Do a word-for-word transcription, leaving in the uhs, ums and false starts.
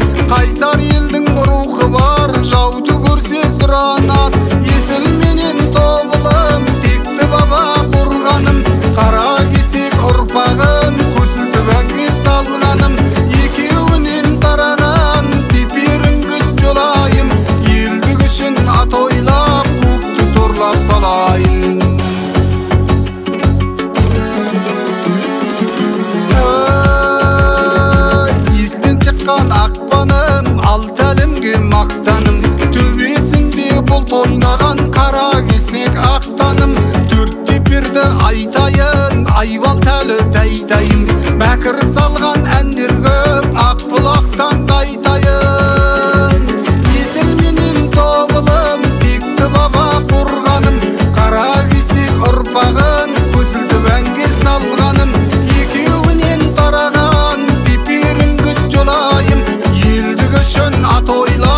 Қайсар елдің рухы бар, жауды көрсе сұранат. Есіл менен тобылым, текті баба қорғаным. Қара кесек ұрпағын көсілтіп әнге салғаным. Екеуінен тараған теперін күт жолайым. Елдік үшін ат ойлап, көкті торлап талайын. Естен шыққан ақпаным, алты әлемге мақтаным. Төбесінде бұлт ойнаған қара кесек ақтаным. Төрт теперді айтайын, айбал тәлі тәйтайым. Бәкір салған әндер көп, ақ бұлақтан қайтайын. Есіл менен тобылым, текті баба қорғаным. Қара кесек ұрпағын көсілтіп әнге салғаным. Екеуінен тараған теперін күт жолайым. Елдік үшін ат ойла